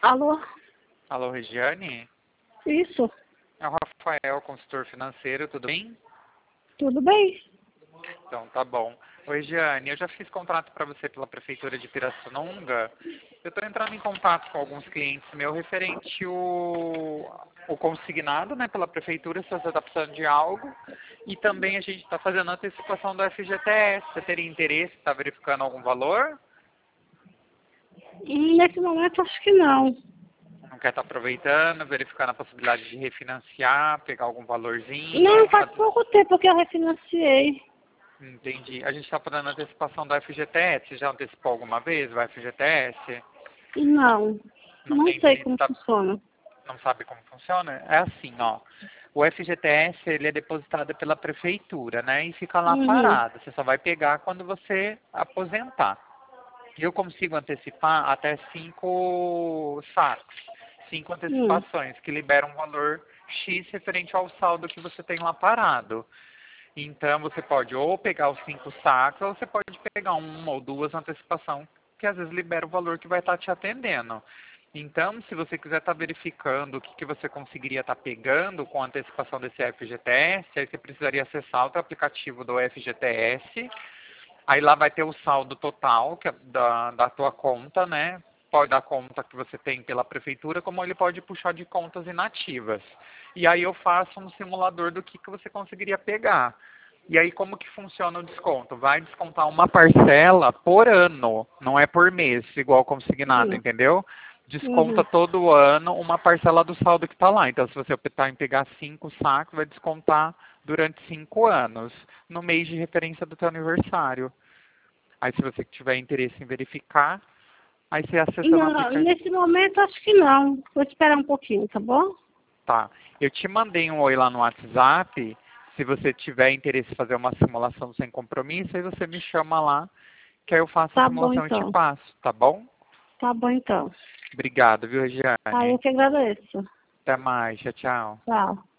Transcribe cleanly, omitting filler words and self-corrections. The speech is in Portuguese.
Alô? Alô, Regiane? Isso, É o Rafael, consultor financeiro, tudo bem? tudo bem? Então, tá bom. Oi, Regiane, eu já fiz contrato para você pela Prefeitura de Pirassununga. Eu estou entrando em contato com alguns clientes meus referente o consignado, né, pela Prefeitura, se você está precisando de algo. E também a gente está fazendo a antecipação do FGTS. Você teria interesse, está verificando algum valor? Nesse momento acho que não. Não quer estar aproveitando, verificando a possibilidade de refinanciar, pegar algum Não, valorzinho? faz pouco tempo que eu refinanciei. Entendi. A gente está fazendo a antecipação do FGTS. Você já antecipou alguma vez o FGTS? Não, Não não tem sei interesse, como funciona. não sabe como funciona? É assim, ó. O FGTS, ele é depositado pela prefeitura, né? E fica lá Uhum, parado. Você só vai pegar quando você aposentar. Eu consigo antecipar até 5 saques, 5 hum, antecipações, que liberam um valor X referente ao saldo que você tem lá parado. Então, você pode ou pegar os 5 sacos, ou você pode pegar uma ou duas antecipação, que às vezes libera o valor que vai estar te atendendo. Então, se você quiser estar verificando o que você conseguiria estar pegando com a antecipação desse FGTS, aí você precisaria acessar outro aplicativo do FGTS. Aí lá vai ter o saldo total que é da tua conta, né? Pode dar conta que você tem pela prefeitura, como ele pode puxar de contas inativas. E aí eu faço um simulador do que você conseguiria pegar. E aí como que funciona o desconto? Vai descontar uma parcela por ano, não é por mês, igual consignado, hum, entendeu? Desconta uhum. todo ano uma parcela do saldo que está lá. Então, se você optar em pegar 5 sacos, vai descontar durante 5 anos, no mês de referência do teu aniversário. Aí, se você tiver interesse em verificar, aí você acessa no Não, aplicativo. nesse momento acho que não. Vou esperar um pouquinho, tá bom? Tá. Eu te mandei um oi lá no WhatsApp. Se você tiver interesse em fazer uma simulação sem compromisso, aí você me chama lá, que aí eu faço a Tá bom simulação e te então. passo, tá bom? Tá bom então. Obrigado, viu, Tá, eu Regiane? que agradeço. Até mais. Tchau, tchau. Tchau.